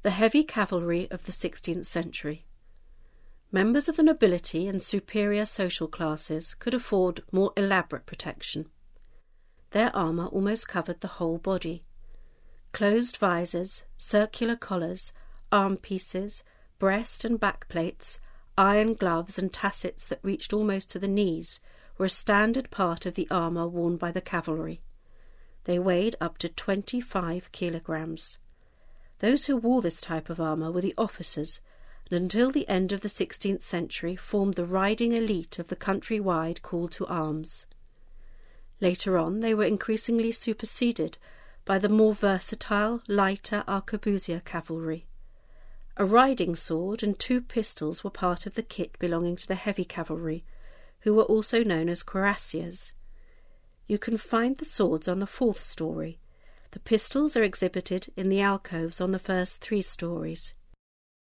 The heavy cavalry of the 16th century. Members of the nobility and superior social classes could afford more elaborate protection. Their armour almost covered the whole body. Closed visors, circular collars, arm pieces, breast and back plates, iron gloves and tassets that reached almost to the knees were a standard part of the armour worn by the cavalry. They weighed up to 25 kilograms. Those who wore this type of armour were the officers, and until the end of the 16th century formed the riding elite of the country-wide call to arms. Later on they were increasingly superseded by the more versatile, lighter arquebusier cavalry. A riding sword and 2 pistols were part of the kit belonging to the heavy cavalry, who were also known as cuirassiers. You can find the swords on the 4th story. The pistols are exhibited in the alcoves on the first 3 stories.